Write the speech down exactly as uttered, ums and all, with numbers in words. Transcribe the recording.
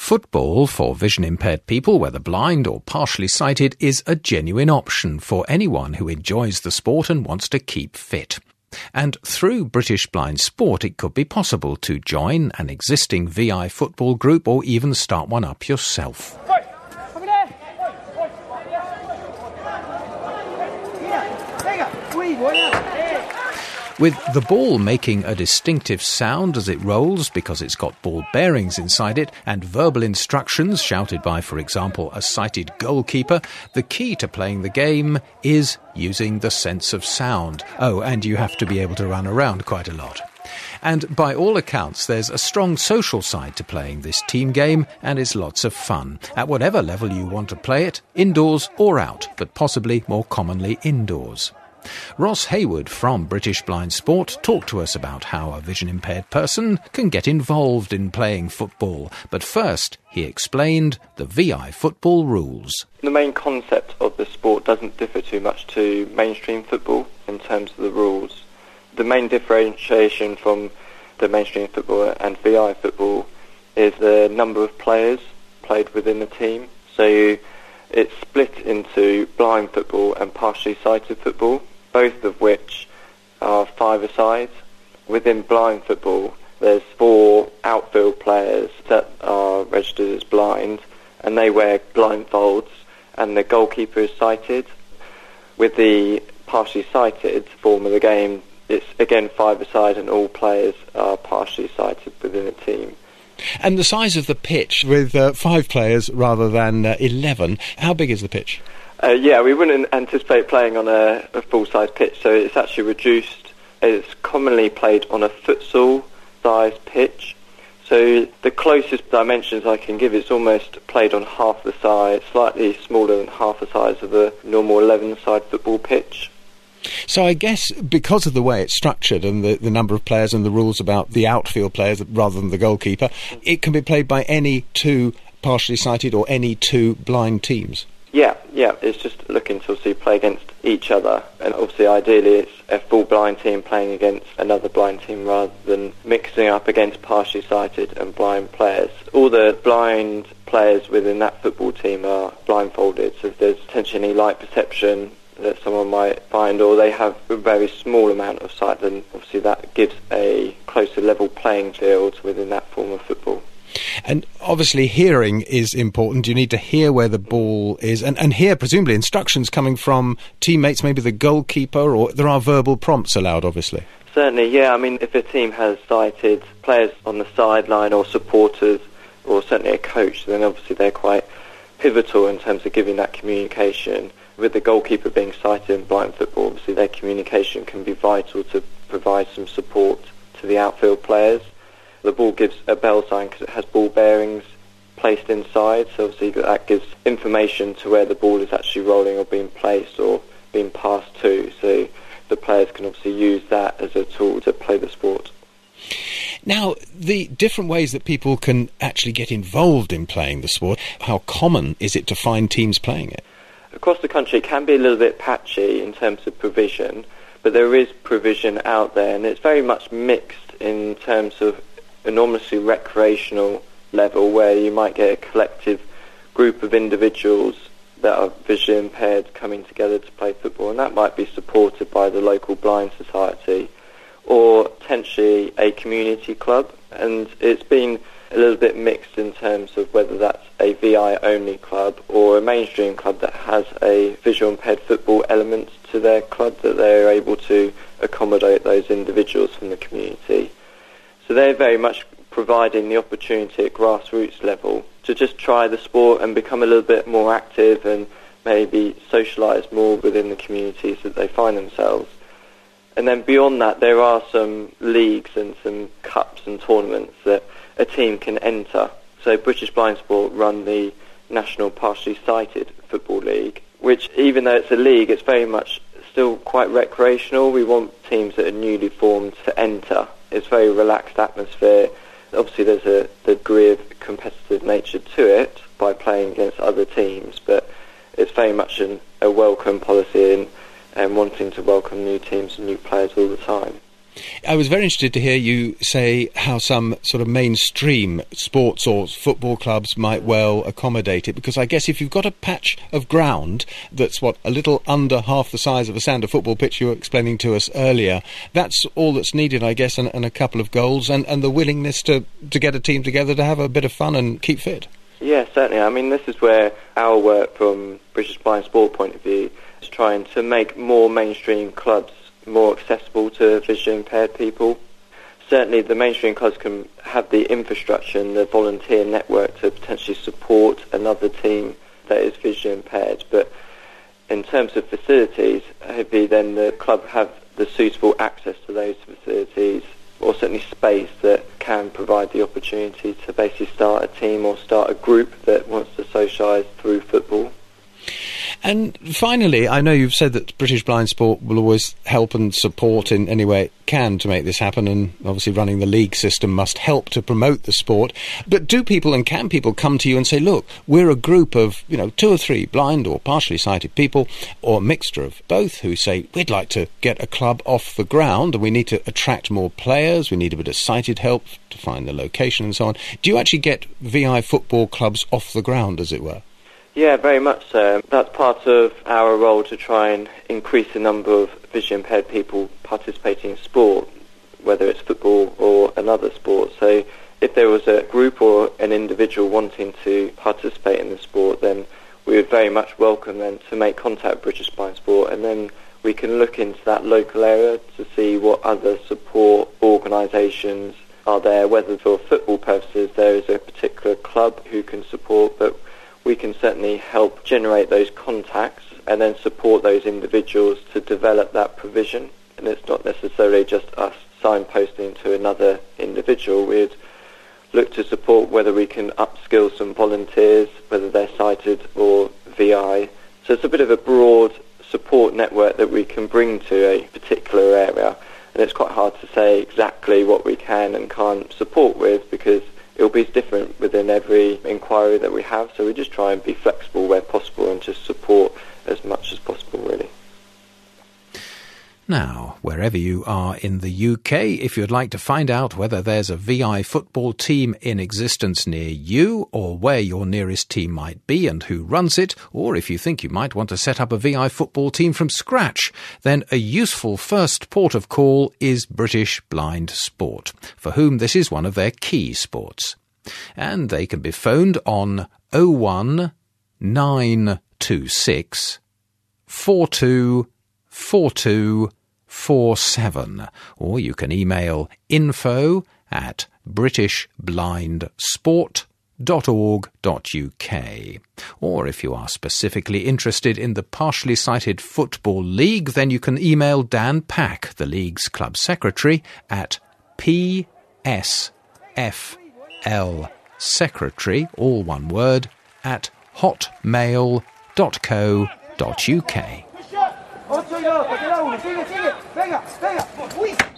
Football for vision-impaired people, whether blind or partially sighted, is a genuine option for anyone who enjoys the sport and wants to keep fit. And through British Blind Sport, it could be possible to join an existing V I football group or even start one up yourself. With the ball making a distinctive sound as it rolls because it's got ball bearings inside it, and verbal instructions shouted by, for example, a sighted goalkeeper, the key to playing the game is using the sense of sound. Oh, and you have to be able to run around quite a lot. And by all accounts, there's a strong social side to playing this team game, and it's lots of fun, at whatever level you want to play it, indoors or out, but possibly more commonly indoors. Ross Hayward from British Blind Sport talked to us about how a vision-impaired person can get involved in playing football. But first, he explained the V I football rules. The main concept of the sport doesn't differ too much to mainstream football in terms of the rules. The main differentiation from the mainstream football and V I football is the number of players played within the team. So it's split into blind football and partially sighted football, both of which are five-a-side. Within blind football, there's four outfield players that are registered as blind, and they wear blindfolds, and the goalkeeper is sighted. With the partially sighted form of the game, it's again five-a-side, and all players are partially sighted within a team. And the size of the pitch, with uh, five players rather than uh, eleven, how big is the pitch? Uh, yeah, we wouldn't anticipate playing on a, a full-size pitch, so it's actually reduced. It's commonly played on a futsal-sized pitch. So the closest dimensions I can give is almost played on half the size, slightly smaller than half the size of a normal eleven-a-side football pitch. So I guess because of the way it's structured and the, the number of players and the rules about the outfield players rather than the goalkeeper, it can be played by any two partially sighted or any two blind teams. Yeah, yeah, it's just looking to obviously play against each other, and obviously ideally it's a full blind team playing against another blind team rather than mixing up against partially sighted and blind players. All the blind players within that football team are blindfolded, so if there's potentially any light perception that someone might find, or they have a very small amount of sight, then obviously that gives a closer level playing field within that form of football. And obviously hearing is important. You need to hear where the ball is, and, and hear presumably instructions coming from teammates, maybe the goalkeeper, or there are verbal prompts allowed, obviously. Certainly, yeah. I mean, if a team has sighted players on the sideline or supporters, or certainly a coach, then obviously they're quite pivotal in terms of giving that communication. With the goalkeeper being sighted in blind football, obviously their communication can be vital to provide some support to the outfield players. The ball gives a bell sign because it has ball bearings placed inside, so obviously that gives information to where the ball is actually rolling or being placed or being passed to, so the players can obviously use that as a tool to play the sport. Now, the different ways that people can actually get involved in playing the sport, how common is it to find teams playing it? Across the country it can be a little bit patchy in terms of provision, but there is provision out there, and it's very much mixed in terms of enormously recreational level, where you might get a collective group of individuals that are visually impaired coming together to play football, and that might be supported by the local blind society or potentially a community club. And it's been a little bit mixed in terms of whether that's a V I only club or a mainstream club that has a visual impaired football element to their club, that they're able to accommodate those individuals from the community. So they're very much providing the opportunity at grassroots level to just try the sport and become a little bit more active and maybe socialise more within the communities that they find themselves. And then beyond that, there are some leagues and some cups and tournaments that a team can enter. So British Blind Sport run the National Partially Sighted Football League, which, even though it's a league, it's very much still quite recreational. We want teams that are newly formed to enter. It's a very relaxed atmosphere. Obviously there's a degree of competitive nature to it by playing against other teams, but it's very much an, a welcome policy and, and wanting to welcome new teams and new players all the time. I was very interested to hear you say how some sort of mainstream sports or football clubs might well accommodate it, because I guess if you've got a patch of ground that's, what, a little under half the size of a standard football pitch you were explaining to us earlier, that's all that's needed, I guess, and, and a couple of goals and, and the willingness to, to get a team together to have a bit of fun and keep fit. Yeah, certainly. I mean, this is where our work from British Blind Sport point of view is trying to make more mainstream clubs more accessible to vision impaired people. Certainly the mainstream clubs can have the infrastructure and the volunteer network to potentially support another team that is vision impaired, but in terms of facilities, hopefully then the club have the suitable access to those facilities, or certainly space that can provide the opportunity to basically start a team or start a group that wants to socialise through football. And finally, I know you've said that British Blind Sport will always help and support in any way it can to make this happen, and obviously running the league system must help to promote the sport. But do people and can people come to you and say, look, we're a group of, you know, two or three blind or partially sighted people, or a mixture of both, who say, we'd like to get a club off the ground and we need to attract more players, we need a bit of sighted help to find the location and so on. Do you actually get V I football clubs off the ground, as it were? Yeah, very much so. That's part of our role to try and increase the number of vision impaired people participating in sport, whether it's football or another sport. So if there was a group or an individual wanting to participate in the sport, then we would very much welcome them to make contact with British Blind Sport, and then we can look into that local area to see what other support organisations are there, whether for football purposes there is a particular club who can support, but we can certainly help generate those contacts and then support those individuals to develop that provision. And it's not necessarily just us signposting to another individual. We'd look to support whether we can upskill some volunteers, whether they're sighted or V I. So it's a bit of a broad support network that we can bring to a particular area. And it's quite hard to say exactly what we can and can't support with, because it'll be different within every inquiry that we have, so we just try and be flexible where possible and just support as much as possible, really. Now, wherever you are in the U K, if you'd like to find out whether there's a V I football team in existence near you, or where your nearest team might be and who runs it, or if you think you might want to set up a V I football team from scratch, then a useful first port of call is British Blind Sport, for whom this is one of their key sports. And they can be phoned on oh one nine two six four two four two four seven, or you can email info at british blind sport dot org dot U K. Or if you are specifically interested in the Partially Sighted Football League, then you can email Dan Pack, the league's club secretary, at p s f l secretary, all one word, at hotmail dot co dot U K. ocho y dos, te queda uno, sigue, sigue, venga, venga, uy.